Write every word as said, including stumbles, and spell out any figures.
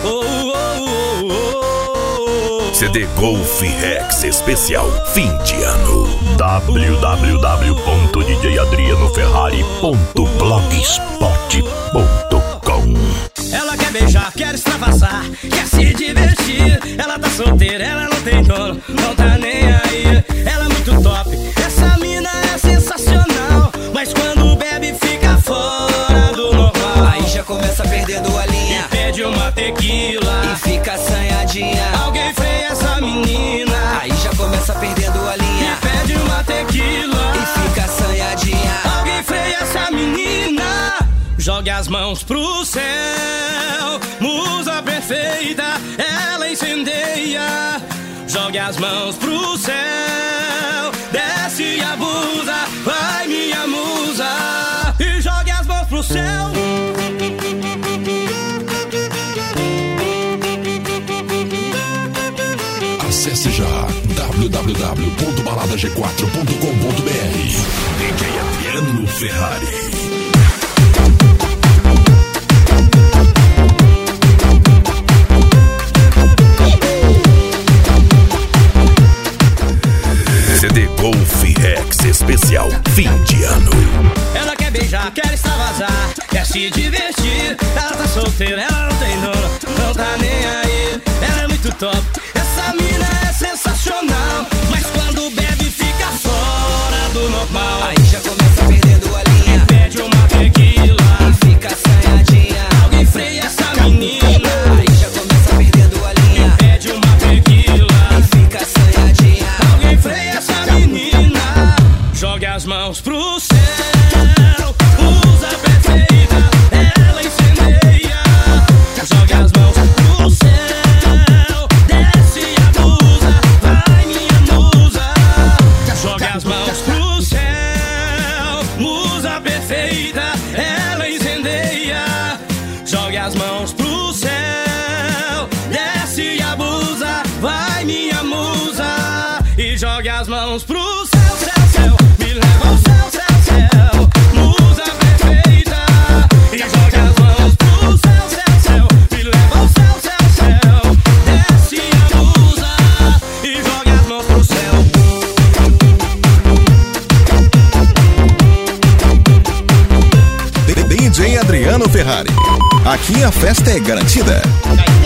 Oh, oh, oh, oh. C D Golf Rex especial fim de ano. w w w ponto d j adriano ferrari ponto blogspot ponto com. Ela quer beijar, quer extravasar, quer se divertir. Ela tá solteira, ela não tem dono, não tá nem aí. Ela é muito top, essa mina é sensacional. Mas quando bebe fica fora do normal. Aí já começa perdendo a linha e pede uma tequila e fica assanhadinha. Alguém freia essa menina. Aí já começa perdendo a linha e pede uma tequila e fica assanhadinha. Alguém freia essa menina. Jogue as mãos pro céu, musa perfeita, ela incendeia. Jogue as mãos pro céu, desce e abusa, vai minha musa. E jogue as mãos pro céu. Acesse já w w w ponto balada g quatro ponto com ponto b r. D J Adriano Ferrari. C D Golf Rex especial fim de ano. Ela quer beijar, quer extravasar, quer se divertir. Ela tá solteira, ela não tem dono, não tá nem aí. Ela é muito top, essa mina é sensacional. Mas quando bebe fica fora do normal. Aí já começa perdendo a linha e pede uma tequila e fica assanhadinha. Alguém freia essa menina. Aí já começa perdendo a linha e pede uma tequila e fica assanhadinha. Alguém freia essa menina. Jogue as mãos pro céu, usa perfeita, ela incendeia. Jogue as mãos pro céu, desce e abusa, vai minha musa. Jogue as mãos pro céu, musa perfeita, ela incendeia. Jogue as mãos pro céu, desce e abusa, vai minha musa. E jogue as mãos pro céu, céu, céu, me leva ao céu, céu, céu, musa perfeita. E jogue as mãos pro céu, céu, céu, me leva ao céu, céu, céu, desce e abusa. E jogue as mãos pro céu. D J Adriano Ferrari. Aqui a festa é garantida.